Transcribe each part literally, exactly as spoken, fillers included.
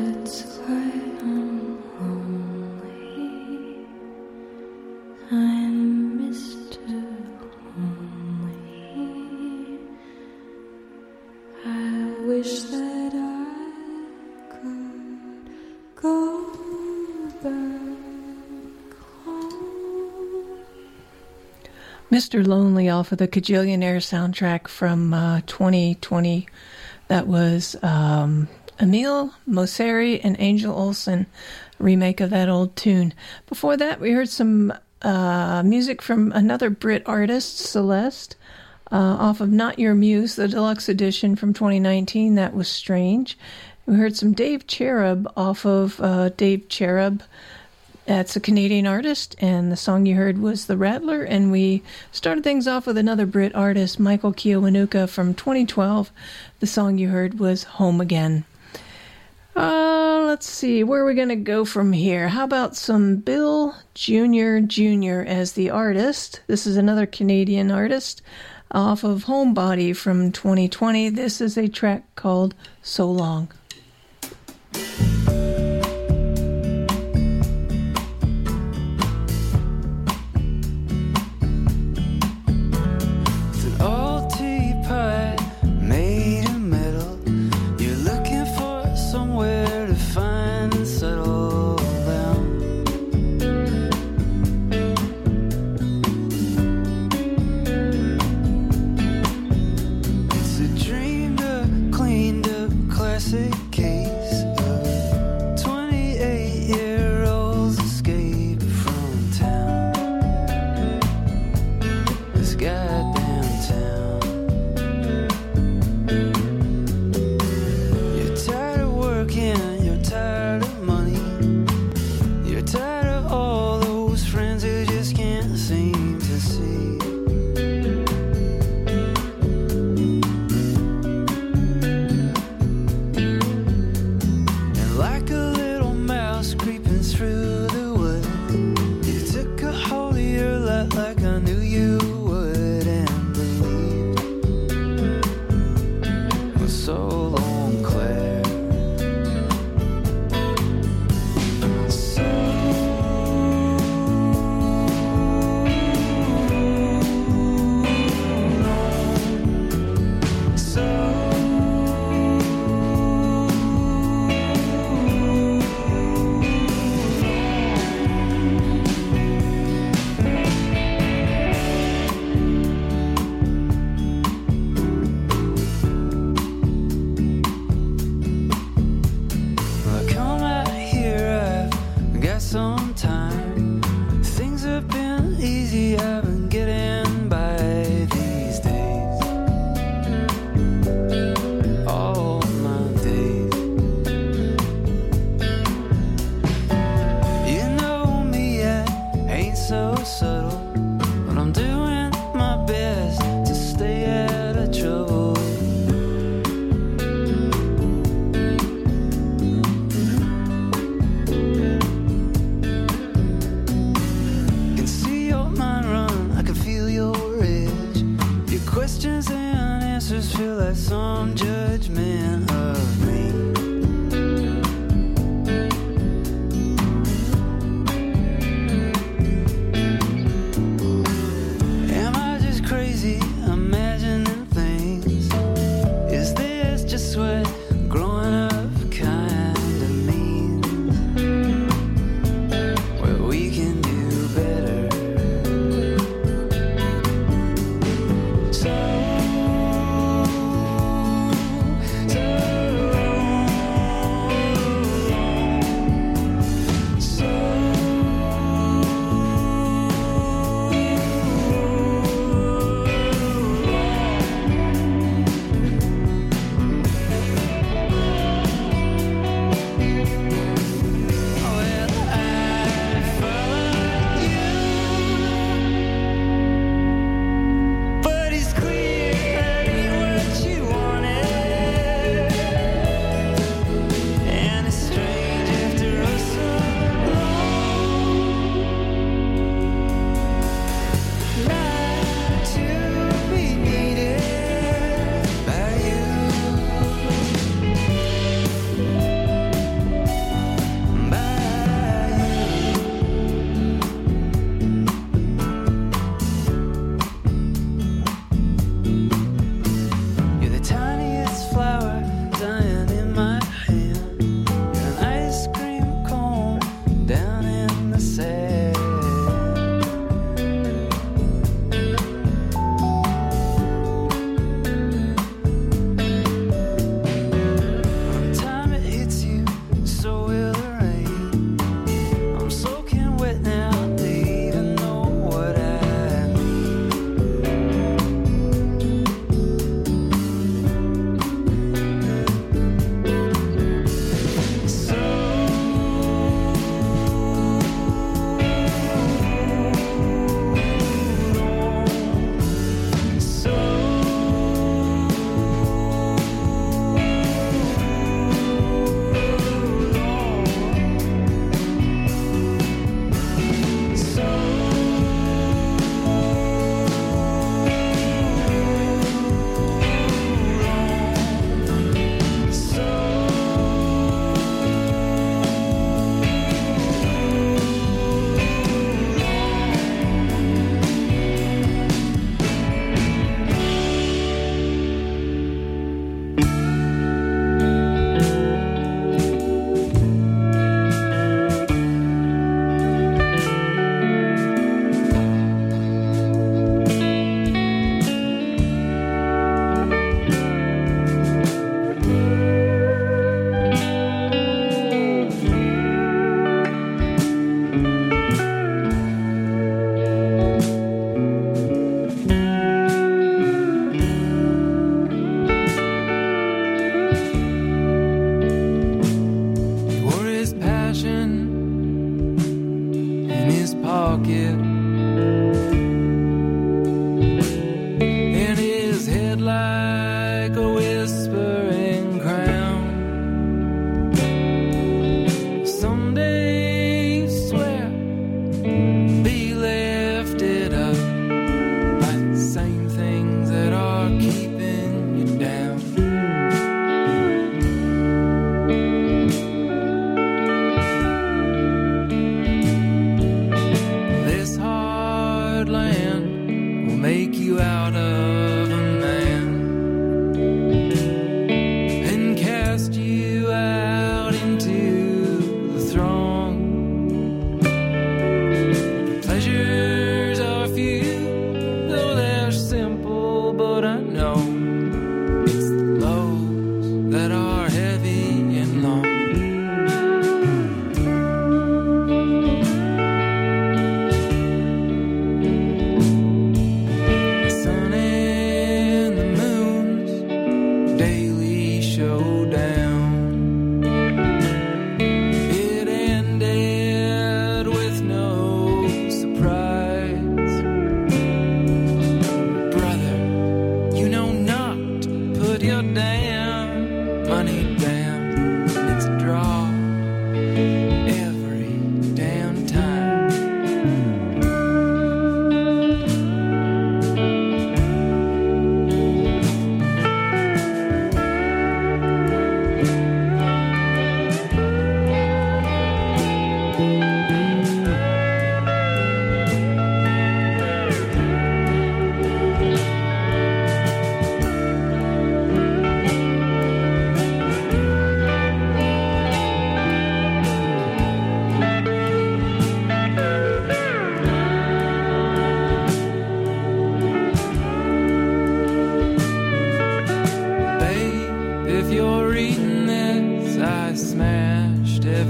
Mister Lonely off of the Kajillionaire soundtrack from uh, twenty twenty. That was um, Emil Mosseri and Angel Olsen remake of that old tune. Before that, we heard some uh, music from another Brit artist, Celeste, uh, off of Not Your Muse, the deluxe edition from twenty nineteen. That was Strange. We heard some Dave Cherub off of uh, Dave Cherub. That's a Canadian artist, and the song you heard was The Rattler, and we started things off with another Brit artist, Michael Kiwanuka from twenty twelve. The song you heard was Home Again. Uh, let's see, where are we going to go from here? How about some Bill Junior Junior as the artist? This is another Canadian artist off of Homebody from twenty twenty. This is a track called So Long.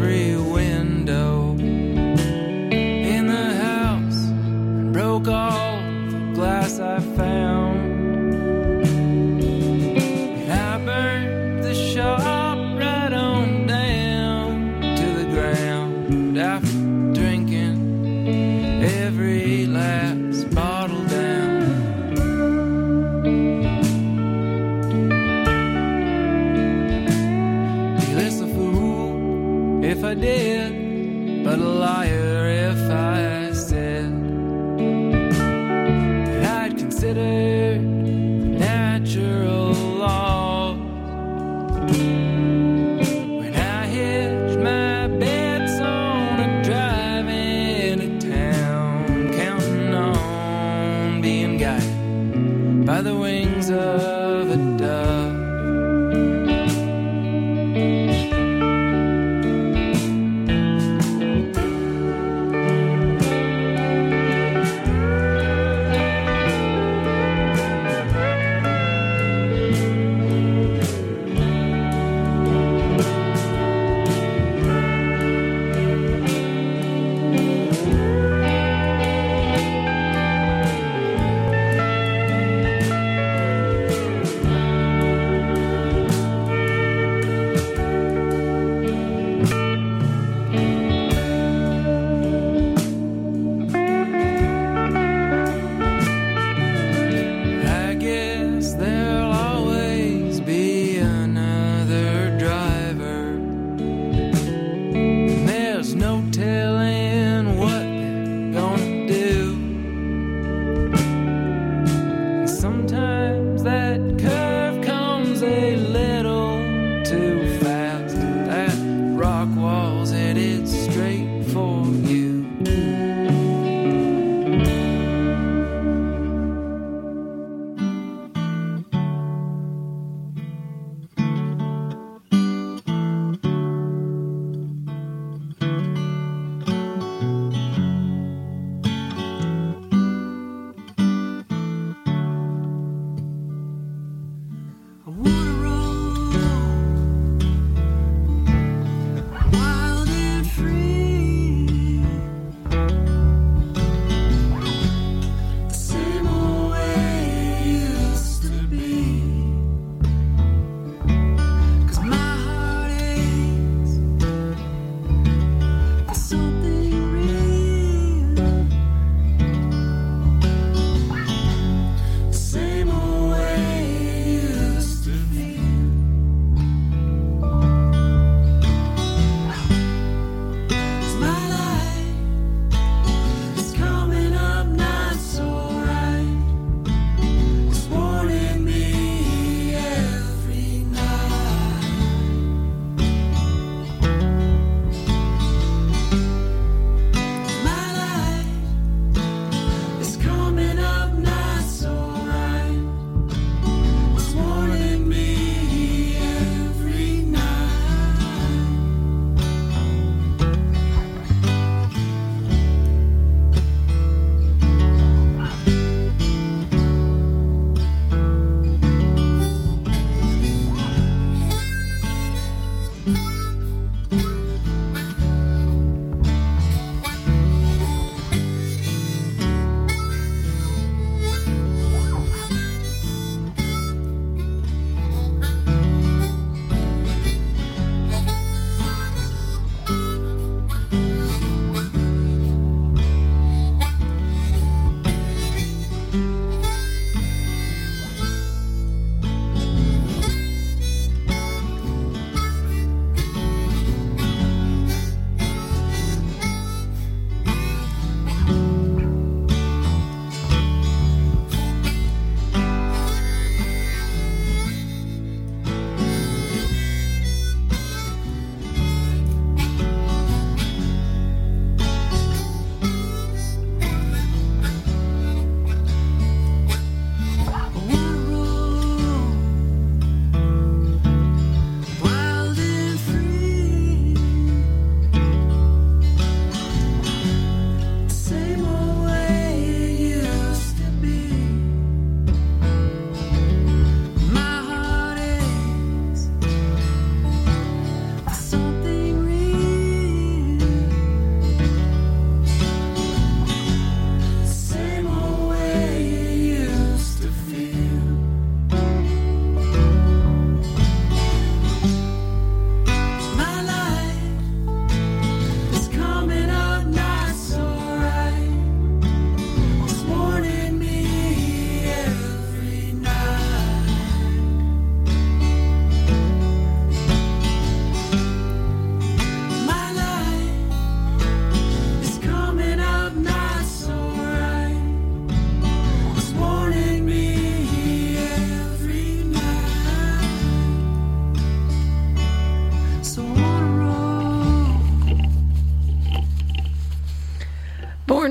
every window in the house and broke all the glass I found. And I burned the shop right on down to the ground after drinking every last bottle down. If I did, but a liar if I said that I'd considered natural law. When I hitched my bets on a drive into town, counting on being guided by the wings of a dove. Wild and free.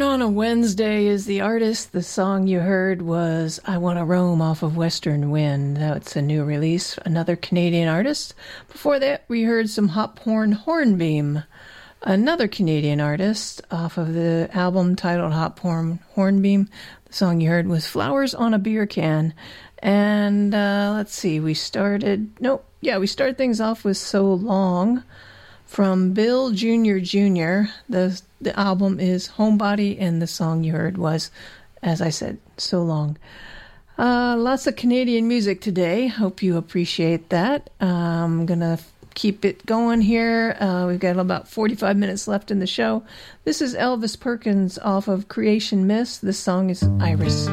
Born on a Wednesday is the artist. The song you heard was I Wanna Roam off of Western Wind. That's a new release, another Canadian artist. Before that, we heard some Hop Horn Hornbeam, another Canadian artist, off of the album titled Hop Horn Hornbeam. The song you heard was Flowers on a Beer Can. And uh, let's see, we started, nope, yeah, we started things off with So Long from Bill Junior Junior The the album is Homebody, and the song you heard was, as I said, So Long. Uh, lots of Canadian music today. Hope you appreciate that. Uh, I'm going to keep it going here. Uh, we've got about forty-five minutes left in the show. This is Elvis Perkins off of Creation Mist. This song is Iris.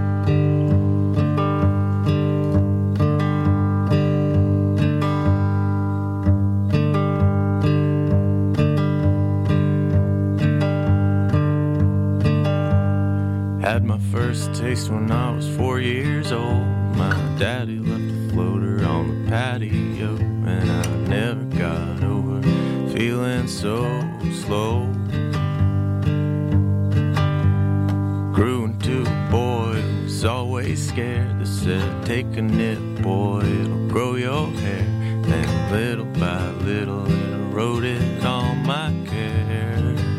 Had my first taste when I was four years old. My daddy left a floater on the patio, and I never got over feeling so slow. Grew into a boy who was always scared. They said, take a nip, boy, it'll grow your hair. And little by little it eroded all my care.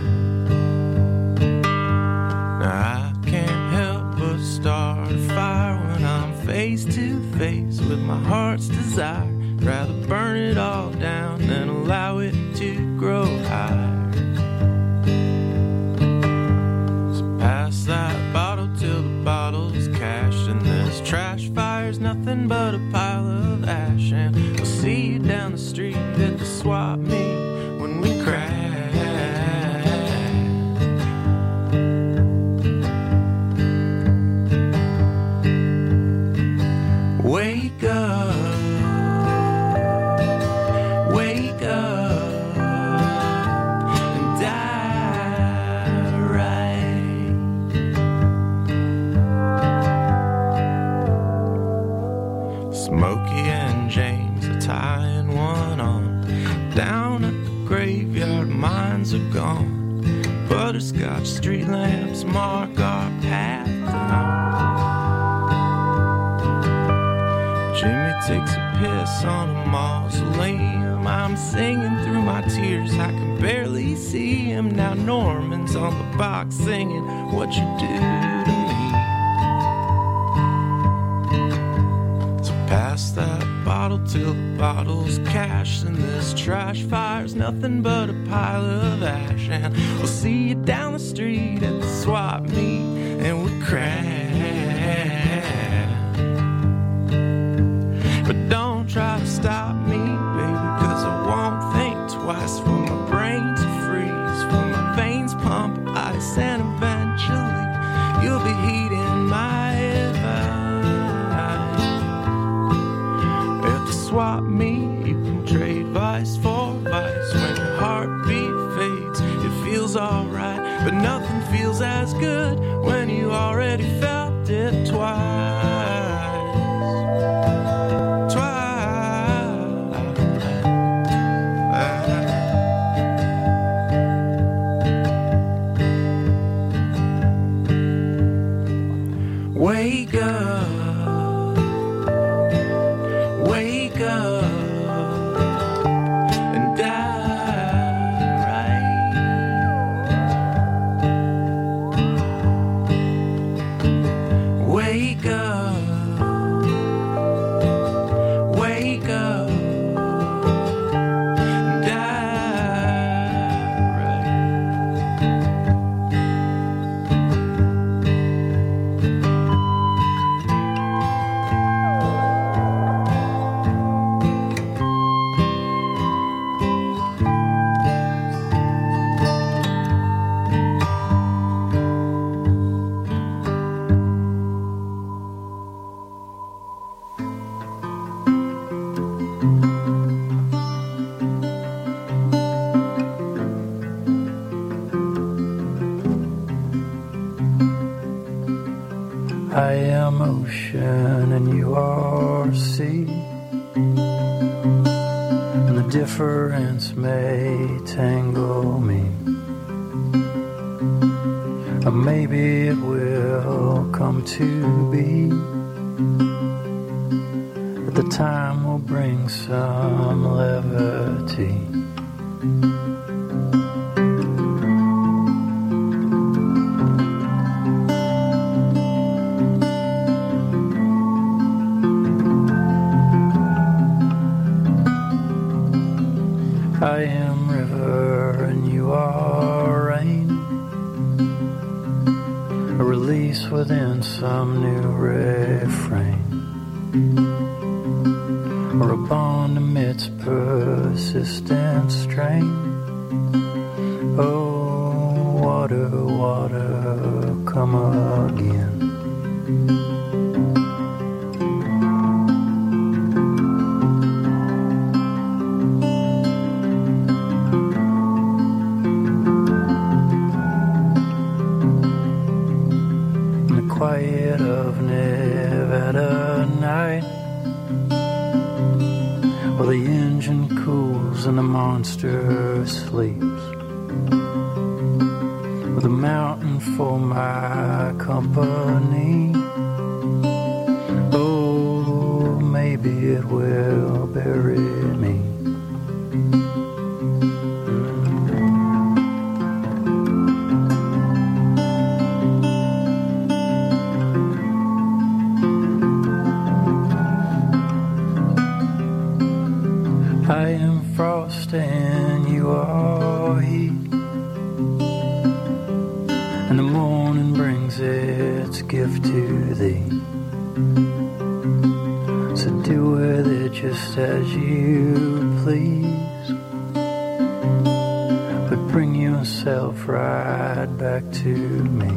Now I can't help but start a fire when I'm face to face with my heart's desire. Rather burn it all down than allow it to grow higher. So pass that bottle till the bottle's cashed, and this trash fire's nothing but a pile of ash. And we'll see you down the street at the swap meet when we crash. Wake up, wake up, and die right. Smokey and James are tying one on. Down at the graveyard, mines are gone. Butterscotch street lamps mark our path down. Jimmy takes a piss on a mausoleum. I'm singing through my tears, I can barely see him. Now Norman's on the box singing, what you do to me. So pass that bottle till the bottle's cashed, and this trash fire's nothing but a pile of ash. And we'll see you down the street at the swap meet, and we crash. But don't try to stop me, baby, cause I won't think twice. For my brain to freeze, for my veins pump ice, and eventually you'll be heating my advice. At the swap meet, you can trade vice for vice. When your heartbeat fades, it feels alright, but nothing feels as good when you already felt it twice. Wake up, wake up, and die right. Wake up, wake up, and die right. I am ocean and you are sea, and the difference may tangle me. A Or maybe it will come to be. At the time will bring some levity. I am river and you are rain, a release within some new refrain, or a bond amidst persistent strain. Oh, water, water, come again. Quiet of Nevada night, while the engine cools and the monster sleeps, with a mountain for my company. Oh, maybe it will bury me. I am frost and you are heat, and the morning brings its gift to thee. So do with it just as you please, but bring yourself right back to me.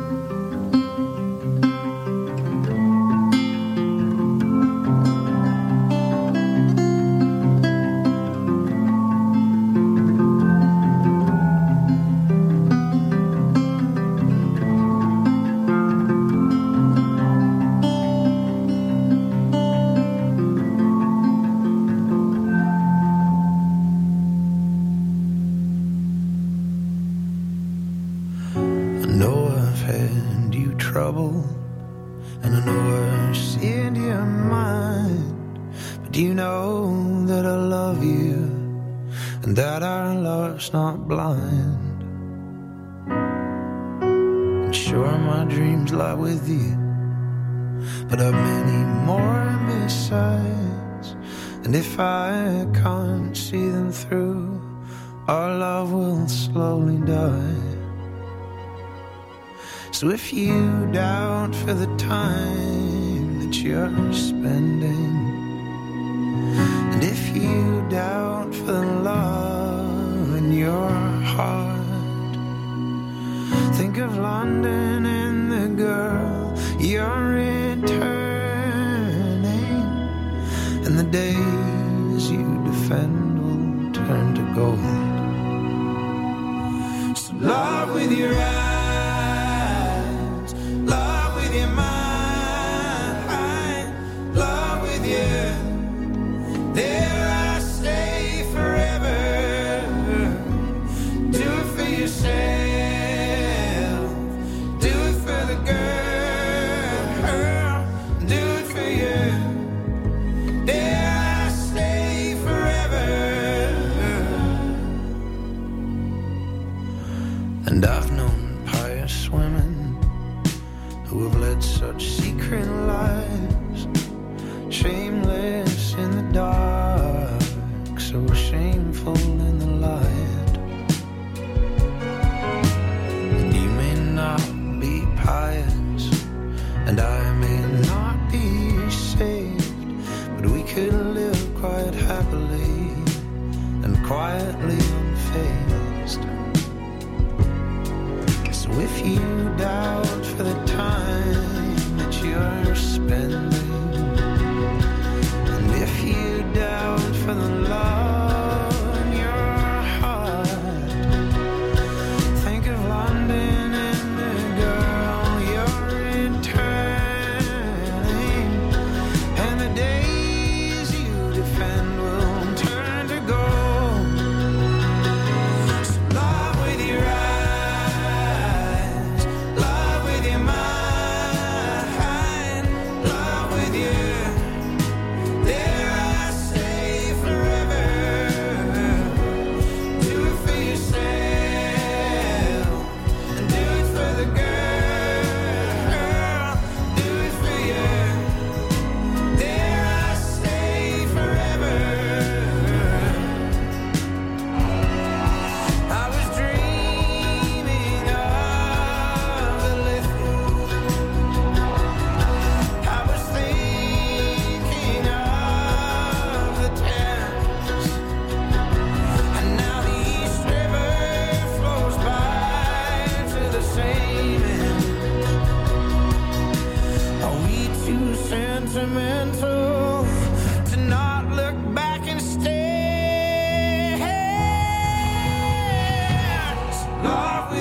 Not blind, and sure my dreams lie with you, but I've many more besides, and if I can't see them through, our love will slowly die. So if you doubt for the time that you're spending, and if you doubt for the love in your heart, think of London and the girl you're returning, and the days you defend will turn to gold. So love with your eyes, love with your mind, love with you. There I stay forever. Do it for yourself, do it for the girl, do it for you. There I stay forever. And I've known pious women who have led such secret lives, shameless in the dark, so shameful in the light. And you may not be pious, and I may not be saved, but we could live quite happily and quietly unfazed. So if you doubt for the time that you're spending, and if you doubt for the love in your heart, think of London and the girl you're returning, and the days you defend will turn to gold. So love with your eyes,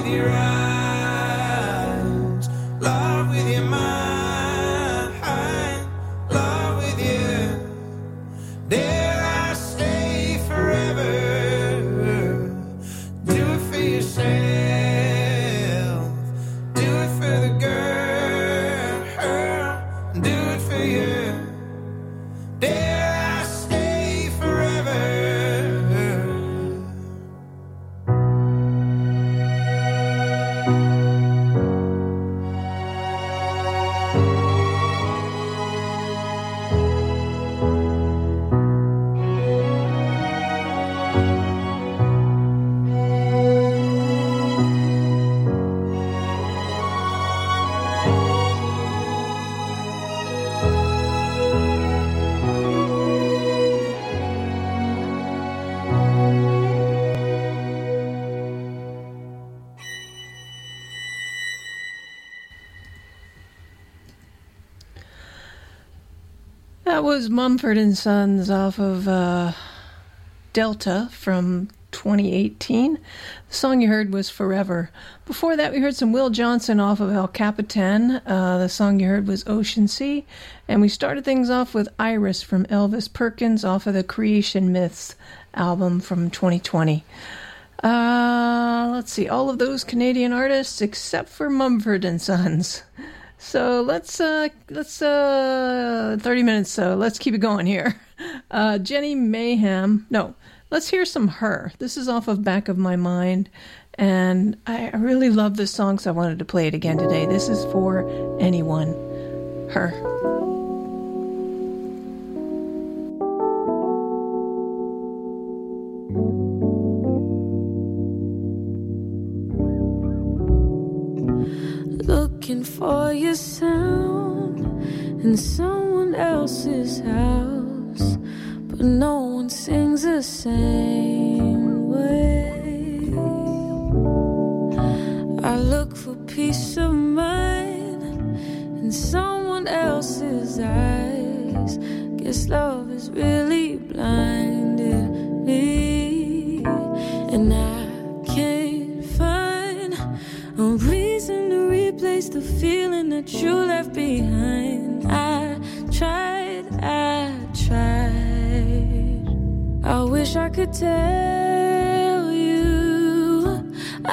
with your eyes, love with your mind, love with you. Dare I stay forever? Do it for yourself, do it for the girl, do it for you. Dare I stay forever? That was Mumford and Sons off of uh, Delta from twenty eighteen. The song you heard was Forever. Before that, we heard some Will Johnson off of El Capitan. Uh, the song you heard was Ocean Sea. And we started things off with Iris from Elvis Perkins off of the Creation Myths album from twenty twenty. Uh, let's see, all of those Canadian artists except for Mumford and Sons. So let's, uh, let's, uh, thirty minutes, so let's keep it going here. Uh, Jenny Mayhem, no, let's hear some Her. This is off of Back of My Mind, and I really love this song, so I wanted to play it again today. This is for anyone. Her. Looking for your sound in someone else's house, but no one sings the same way. I look for peace of mind in someone else's eyes. Guess love has really blinded me, and I can't find a reason to replace the feeling that you left behind. I tried, I tried. I wish I could tell